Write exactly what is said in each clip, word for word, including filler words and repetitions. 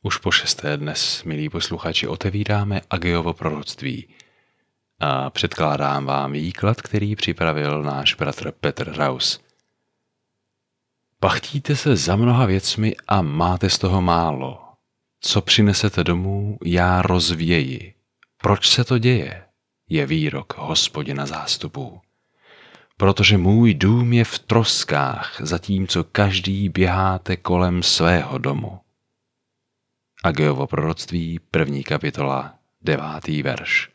Už po šesté dnes, milí posluchači, otevíráme Agejovo proroctví a předkládám vám výklad, který připravil náš bratr Petr Raus. Pachtíte se za mnoha věcmi a máte z toho málo. Co přinesete domů, já rozvěji. Proč se to děje? Je výrok Hospodina zástupů. Protože můj dům je v troskách, zatímco každý běháte kolem svého domu. Agejovo proroctví, první kapitola, devátý verš.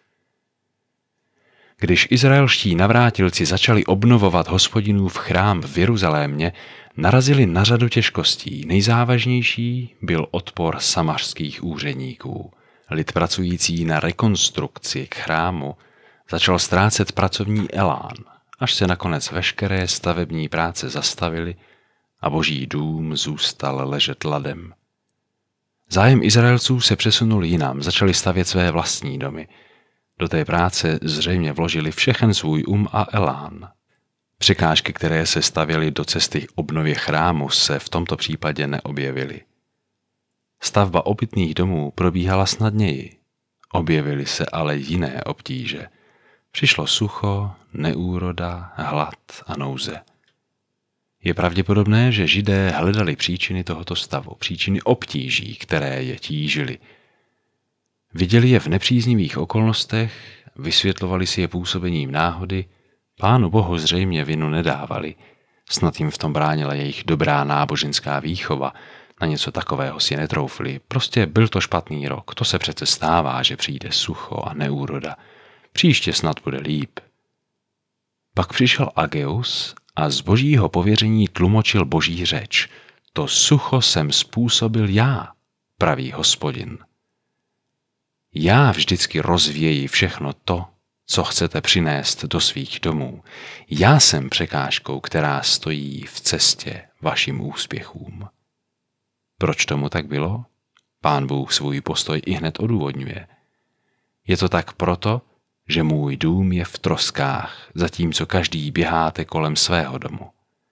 Když izraelští navrátilci začali obnovovat Hospodinův chrám v Jeruzalémě, narazili na řadu těžkostí. Nejzávažnější byl odpor samařských úředníků. Lid pracující na rekonstrukci k chrámu začal ztrácet pracovní elán, až se nakonec veškeré stavební práce zastavily a Boží dům zůstal ležet ladem. Zájem Izraelců se přesunul jinam, začali stavět své vlastní domy. Do té práce zřejmě vložili všechen svůj um a elán. Překážky, které se stavěly do cesty obnově chrámu, se v tomto případě neobjevily. Stavba obytných domů probíhala snadněji. Objevily se ale jiné obtíže. Přišlo sucho, neúroda, hlad a nouze. Je pravděpodobné, že Židé hledali příčiny tohoto stavu, příčiny obtíží, které je tížily. Viděli je v nepříznivých okolnostech, vysvětlovali si je působením náhody, Pánu Bohu zřejmě vinu nedávali, snad jim v tom bránila jejich dobrá náboženská výchova, na něco takového si netroufli, prostě byl to špatný rok, to se přece stává, že přijde sucho a neúroda, příště snad bude líp. Pak přišel Ageus a z božího pověření tlumočil boží řeč. To sucho jsem způsobil já, praví Hospodin. Já vždycky rozvěji všechno to, co chcete přinést do svých domů. Já jsem překážkou, která stojí v cestě vašim úspěchům. Proč tomu tak bylo? Pán Bůh svůj postoj ihned odůvodňuje. Je to tak proto, že můj dům je v troskách, zatímco každý běháte kolem svého domu.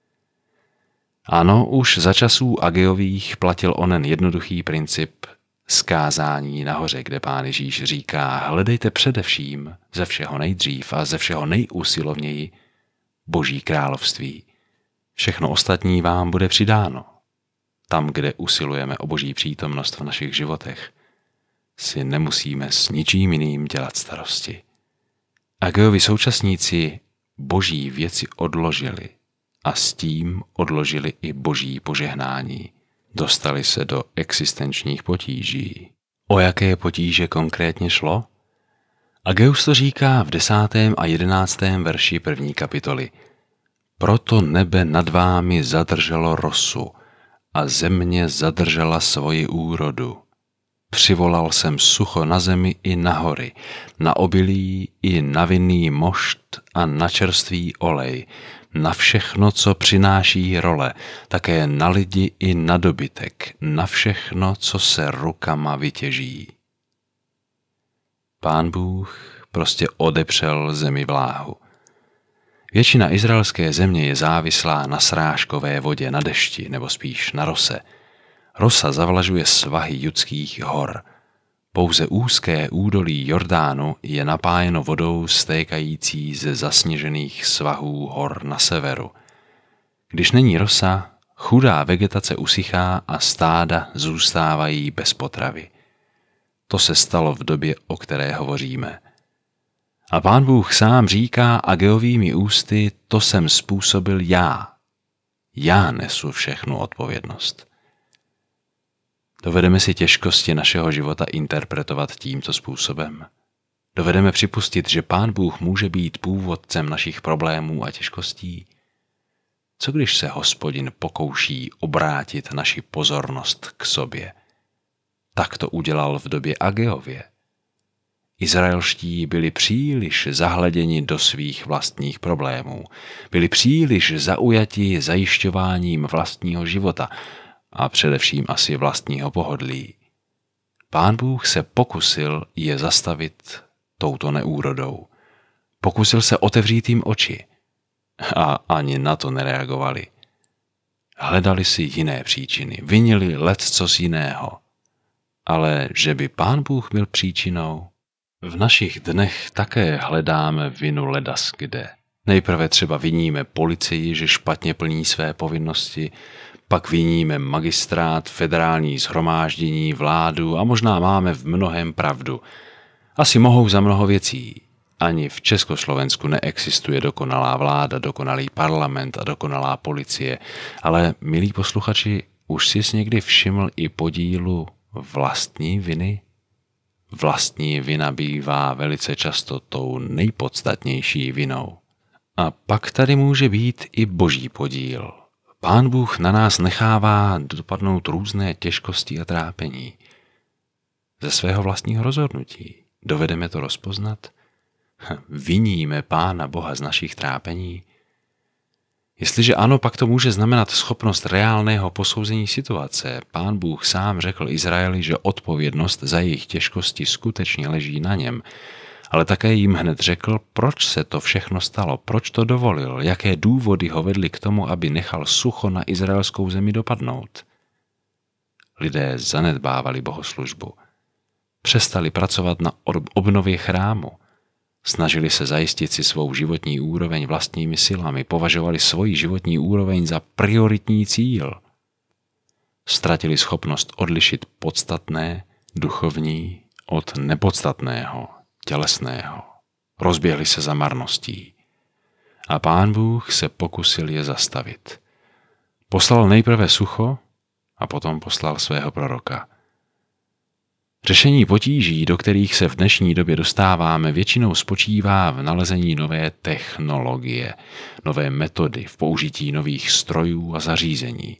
Ano, už za časů Agejových platil onen jednoduchý princip zkázání nahoře, kde Pán Ježíš říká: hledejte především ze všeho nejdřív a ze všeho nejusilovněji Boží království. Všechno ostatní vám bude přidáno. Tam, kde usilujeme o Boží přítomnost v našich životech, si nemusíme s ničím jiným dělat starosti. Agejovi současníci boží věci odložili a s tím odložili i boží požehnání. Dostali se do existenčních potíží. O jaké potíže konkrétně šlo? Ageus to říká v desátém a jedenáctém verši první kapitoly. Proto nebe nad vámi zadrželo rosu a země zadržela svoji úrodu. Přivolal jsem sucho na zemi i na hory, na obilí i na vinný mošt a na čerstvý olej, na všechno, co přináší role, také na lidi i na dobytek, na všechno, co se rukama vytěží. Pán Bůh prostě odepřel zemi vláhu. Většina izraelské země je závislá na srážkové vodě, na dešti, nebo spíš na rose. Rosa zavlažuje svahy judských hor. Pouze úzké údolí Jordánu je napájeno vodou stékající ze zasněžených svahů hor na severu. Když není rosa, chudá vegetace usychá a stáda zůstávají bez potravy. To se stalo v době, o které hovoříme. A Pán Bůh sám říká Agejovými ústy: to jsem způsobil já. Já nesu všechnu odpovědnost. Dovedeme si těžkosti našeho života interpretovat tímto způsobem. Dovedeme připustit, že Pán Bůh může být původcem našich problémů a těžkostí. Co když se Hospodin pokouší obrátit naši pozornost k sobě? Tak to udělal v době Agejově. Izraelští byli příliš zahleděni do svých vlastních problémů, byli příliš zaujati zajišťováním vlastního života a především asi vlastního pohodlí. Pán Bůh se pokusil je zastavit touto neúrodou. Pokusil se otevřít jim oči a ani na to nereagovali. Hledali si jiné příčiny, vinili leccos jiného. ale že by Pán Bůh byl příčinou? V našich dnech také hledáme vinu ledas kde. Nejprve třeba viníme policii, že špatně plní své povinnosti, pak viníme magistrát, federální shromáždění, vládu a možná máme v mnohém pravdu. Asi mohou za mnoho věcí. Ani v Československu neexistuje dokonalá vláda, dokonalý parlament a dokonalá policie, ale, milí posluchači, už jsi někdy všiml i podílu vlastní viny? Vlastní vina bývá velice často tou nejpodstatnější vinou. A pak tady může být i boží podíl. Pán Bůh na nás nechává dopadnout různé těžkosti a trápení. Ze svého vlastního rozhodnutí. Dovedeme to rozpoznat? Viníme Pána Boha z našich trápení? Jestliže ano, pak to může znamenat schopnost reálného posouzení situace. Pán Bůh sám řekl Izraeli, že odpovědnost za jejich těžkosti skutečně leží na něm, ale také jim hned řekl, proč se to všechno stalo, proč to dovolil, jaké důvody ho vedly k tomu, aby nechal sucho na izraelskou zemi dopadnout. Lidé zanedbávali bohoslužbu. Přestali pracovat na obnově chrámu. Snažili se zajistit si svou životní úroveň vlastními silami, považovali svoji životní úroveň za prioritní cíl. Ztratili schopnost odlišit podstatné, duchovní od nepodstatného, tělesného. Rozběhli se za marností. A Pán Bůh se pokusil je zastavit. Poslal nejprve sucho a potom poslal svého proroka. Řešení potíží, do kterých se v dnešní době dostáváme, většinou spočívá v nalezení nové technologie, nové metody, v použití nových strojů a zařízení.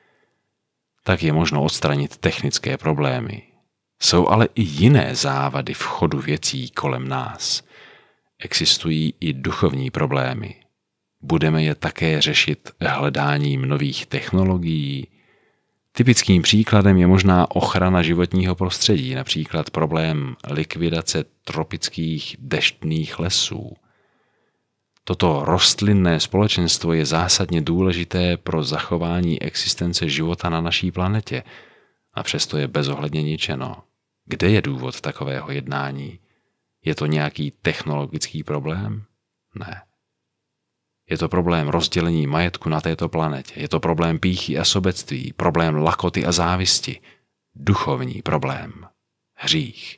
Tak je možno odstranit technické problémy. Jsou ale i jiné závady v chodu věcí kolem nás. Existují i duchovní problémy. Budeme je také řešit hledáním nových technologií. Typickým příkladem je možná ochrana životního prostředí, například problém likvidace tropických deštných lesů. Toto rostlinné společenstvo je zásadně důležité pro zachování existence života na naší planetě a přesto je bezohledně ničeno. Kde je důvod takového jednání? Je to nějaký technologický problém? Ne. Je to problém rozdělení majetku na této planetě. Je to problém pýchy a sobectví, problém lakoty a závisti. Duchovní problém. Hřích.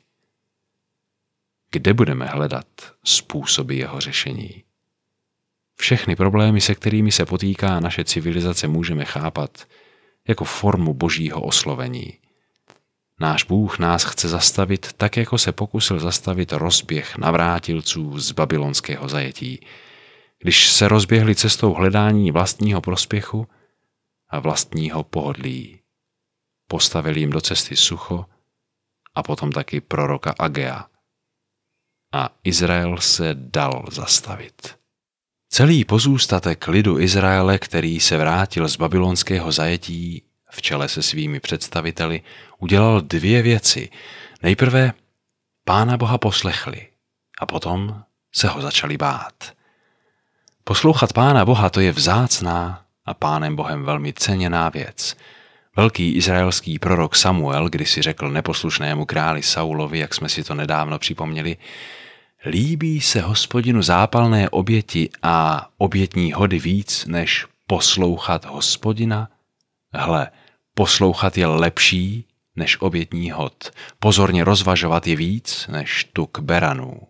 Kde budeme hledat způsoby jeho řešení? Všechny problémy, se kterými se potýká naše civilizace, můžeme chápat jako formu božího oslovení. Náš Bůh nás chce zastavit tak, jako se pokusil zastavit rozběh navrátilců z babylonského zajetí, když se rozběhli cestou hledání vlastního prospěchu a vlastního pohodlí. Postavil jim do cesty sucho a potom taky proroka Agea. A Izrael se dal zastavit. Celý pozůstatek lidu Izraele, který se vrátil z babylonského zajetí v čele se svými představiteli, udělal dvě věci. Nejprve Pána Boha poslechli a potom se ho začali bát. Poslouchat Pána Boha, to je vzácná a Pánem Bohem velmi ceněná věc. Velký izraelský prorok Samuel kdysi řekl neposlušnému králi Saulovi, jak jsme si to nedávno připomněli, líbí se Hospodinu zápalné oběti a obětní hody víc, než poslouchat Hospodina? Hle, poslouchat je lepší než obětní hod. Pozorně rozvažovat je víc než tuk beranů.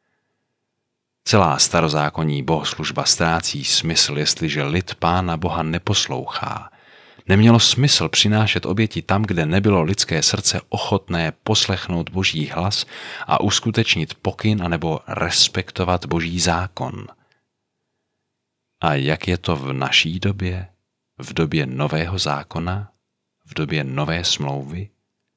Celá starozákonní bohoslužba ztrácí smysl, jestliže lid Pána Boha neposlouchá. Nemělo smysl přinášet oběti tam, kde nebylo lidské srdce ochotné poslechnout Boží hlas a uskutečnit pokyn anebo respektovat Boží zákon. A jak je to v naší době? V době nového zákona? V době nové smlouvy?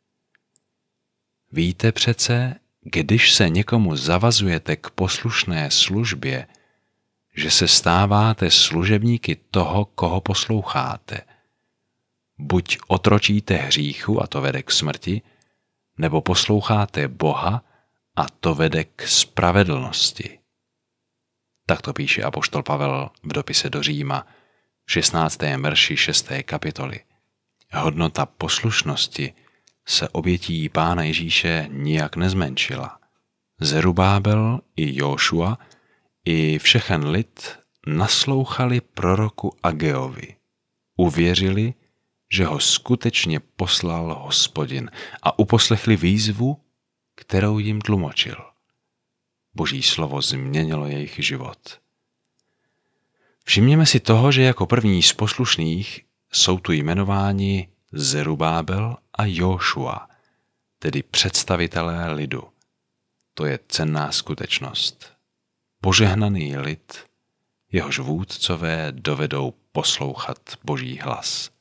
Víte přece, když se někomu zavazujete k poslušné službě, že se stáváte služebníky toho, koho posloucháte. Buď otročíte hříchu a to vede k smrti, nebo posloucháte Boha a to vede k spravedlnosti. Tak to píše apoštol Pavel v dopise do Říma v šestnáctém verši šesté kapitoly. Hodnota poslušnosti se obětí Pána Ježíše nijak nezmenšila. Zerubábel i Jóšua i všechen lid naslouchali proroku Ageovi. Uvěřili, že ho skutečně poslal Hospodin a uposlechli výzvu, kterou jim tlumočil. Boží slovo změnilo jejich život. Všimněme si toho, že jako první z poslušných jsou tu jmenováni Zerubábel a Jóšua, tedy představitelé lidu. To je cenná skutečnost. Požehnaný lid, jehož vůdcové dovedou poslouchat Boží hlas.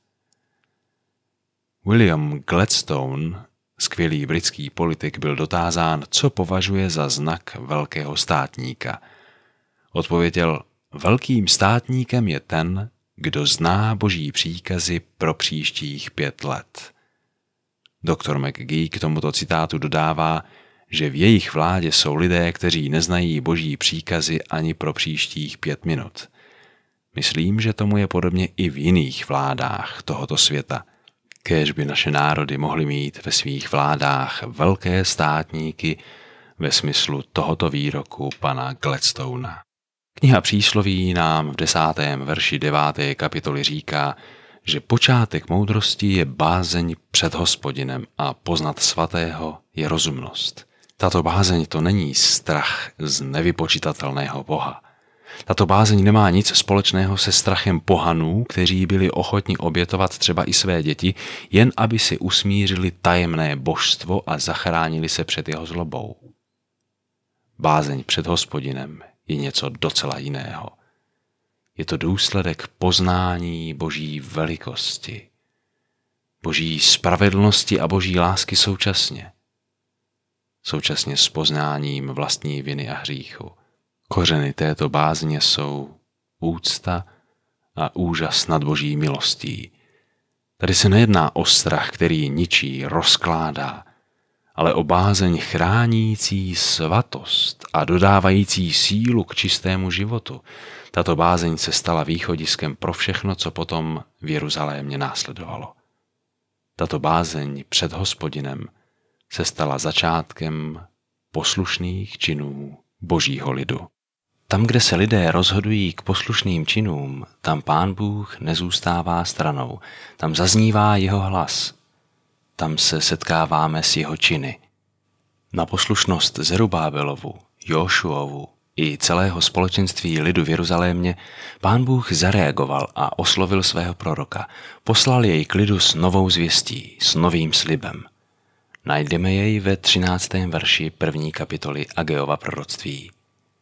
William Gladstone, skvělý britský politik, byl dotázán, co považuje za znak velkého státníka. Odpověděl: velkým státníkem je ten, kdo zná Boží příkazy pro příštích pět let. doktor McGee k tomuto citátu dodává, že v jejich vládě jsou lidé, kteří neznají Boží příkazy ani pro příštích pět minut. Myslím, že tomu je podobně i v jiných vládách tohoto světa. Kéž by naše národy mohly mít ve svých vládách velké státníky ve smyslu tohoto výroku pana Gladstona. Kniha Přísloví nám v desátém verši deváté kapitoly říká, že počátek moudrosti je bázeň před Hospodinem a poznat svatého je rozumnost. Tato bázeň to není strach z nevypočitatelného Boha. Tato bázeň nemá nic společného se strachem pohanů, kteří byli ochotni obětovat třeba i své děti, jen aby si usmířili tajemné božstvo a zachránili se před jeho zlobou. Bázeň před Hospodinem je něco docela jiného. Je to důsledek poznání Boží velikosti, Boží spravedlnosti a Boží lásky současně. Současně s poznáním vlastní viny a hříchu. Kořeny této bázně jsou úcta a úžas nad Boží milostí. Tady se nejedná o strach, který ničí, rozkládá, ale o bázeň chránící svatost a dodávající sílu k čistému životu. Tato bázeň se stala východiskem pro všechno, co potom v Jeruzalémě následovalo. Tato bázeň před Hospodinem se stala začátkem poslušných činů Božího lidu. Tam, kde se lidé rozhodují k poslušným činům, tam Pán Bůh nezůstává stranou, tam zaznívá jeho hlas, tam se setkáváme s jeho činy. Na poslušnost Zerubábelovu, Jóšuovu i celého společenství lidu v Jeruzalémě Pán Bůh zareagoval a oslovil svého proroka, poslal jej k lidu s novou zvěstí, s novým slibem. Najdeme jej ve třináctém verši první kapitoly Ageova proroctví.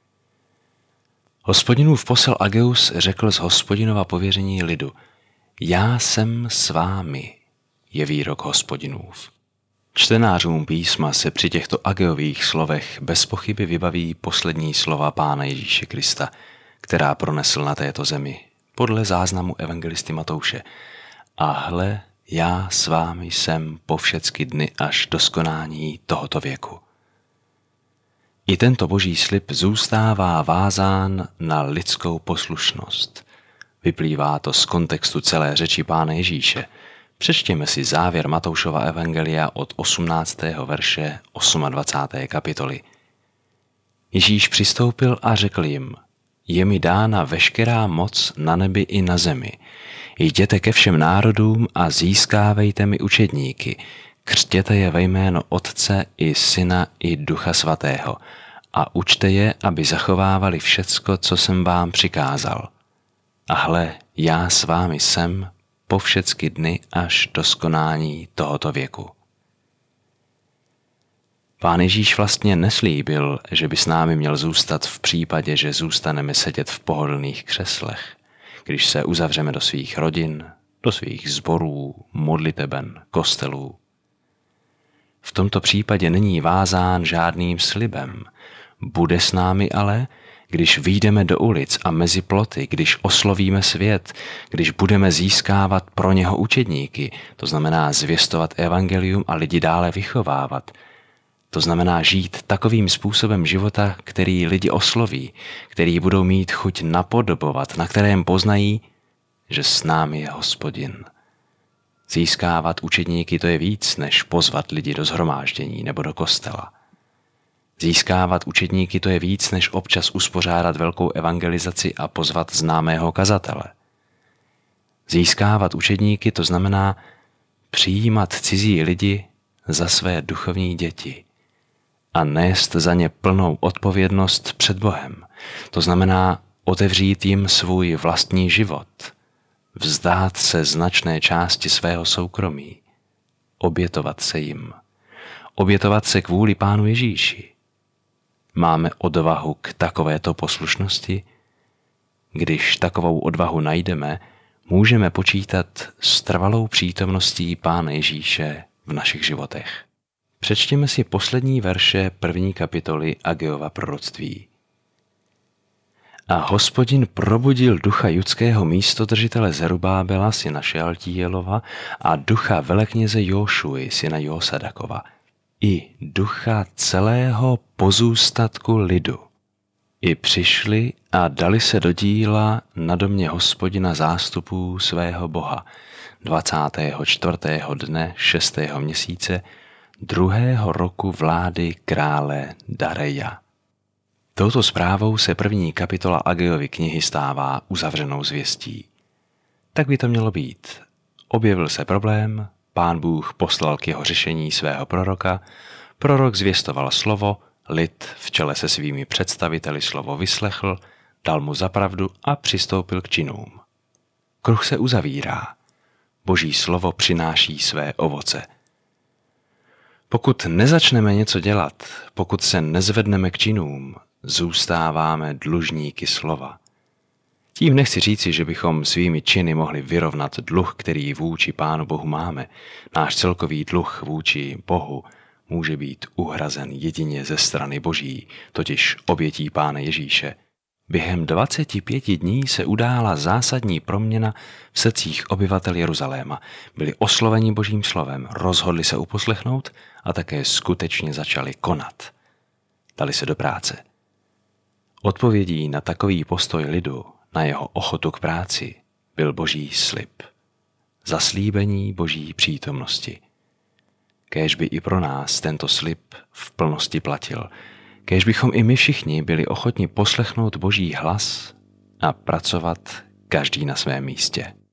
Hospodinův posel Ageus řekl z Hospodinova pověření lidu: Já jsem s vámi, je výrok Hospodinův. Čtenářům písma se při těchto Ageových slovech bez pochyby vybaví poslední slova Pána Ježíše Krista, která pronesl na této zemi, podle záznamu evangelisty Matouše. A hle, já s vámi jsem po všecky dny až do skonání tohoto věku. I tento boží slib zůstává vázán na lidskou poslušnost. Vyplývá to z kontextu celé řeči Pána Ježíše. Přečtěme si závěr Matoušova evangelia od osmnáctého verše dvacáté osmé kapitoly. Ježíš přistoupil a řekl jim: Je mi dána veškerá moc na nebi i na zemi. Jděte ke všem národům a získávejte mi učedníky, křtěte je ve jméno Otce i Syna i Ducha Svatého a učte je, aby zachovávali všecko, co jsem vám přikázal. A hle, já s vámi jsem po všecky dny až do skonání tohoto věku. Pán Ježíš vlastně neslíbil, že by s námi měl zůstat v případě, že zůstaneme sedět v pohodlných křeslech, když se uzavřeme do svých rodin, do svých sborů, modliteben, kostelů. V tomto případě není vázán žádným slibem. Bude s námi ale, když vyjdeme do ulic a mezi ploty, když oslovíme svět, když budeme získávat pro něho učedníky, to znamená zvěstovat evangelium a lidi dále vychovávat. To znamená žít takovým způsobem života, který lidi osloví, který budou mít chuť napodobovat, na kterém poznají, že s námi je Hospodin. Získávat učedníky to je víc, než pozvat lidi do shromáždění nebo do kostela. Získávat učedníky to je víc, než občas uspořádat velkou evangelizaci a pozvat známého kazatele. Získávat učedníky to znamená přijímat cizí lidi za své duchovní děti a nést za ně plnou odpovědnost před Bohem. To znamená otevřít jim svůj vlastní život, vzdát se značné části svého soukromí, obětovat se jim, obětovat se kvůli Pánu Ježíši. Máme odvahu k takovéto poslušnosti? Když takovou odvahu najdeme, můžeme počítat s trvalou přítomností Pána Ježíše v našich životech. Přečtěme si poslední verše první kapitoly Agejova proroctví. A Hospodin probudil ducha judského místodržitele Zerubábela, syna Šealtíjelova, a ducha velekněze Jóšuy, syna Jósadakova, i ducha celého pozůstatku lidu. I přišli a dali se do díla na domě Hospodina zástupů svého Boha dvacátého čtvrtého dne šestého měsíce druhého roku vlády krále Dareja. Touto zprávou se první kapitola Agejovy knihy stává uzavřenou zvěstí. Tak by to mělo být. Objevil se problém, Pán Bůh poslal k jeho řešení svého proroka, prorok zvěstoval slovo, lid v čele se svými představiteli slovo vyslechl, dal mu za pravdu a přistoupil k činům. Kruh se uzavírá. Boží slovo přináší své ovoce. Pokud nezačneme něco dělat, pokud se nezvedneme k činům, zůstáváme dlužníky slova. Tím nechci říci, že bychom svými činy mohli vyrovnat dluh, který vůči Pánu Bohu máme. Náš celkový dluh vůči Bohu může být uhrazen jedině ze strany Boží, totiž obětí Pána Ježíše. Během dvaceti pěti dní se udála zásadní proměna v srdcích obyvatel Jeruzaléma. Byli osloveni Božím slovem, rozhodli se uposlechnout a také skutečně začali konat. Dali se do práce. Odpovědí na takový postoj lidu, na jeho ochotu k práci, byl Boží slib. Zaslíbení Boží přítomnosti. Kéž by i pro nás tento slib v plnosti platil. Kéž bychom i my všichni byli ochotni poslechnout Boží hlas a pracovat každý na svém místě.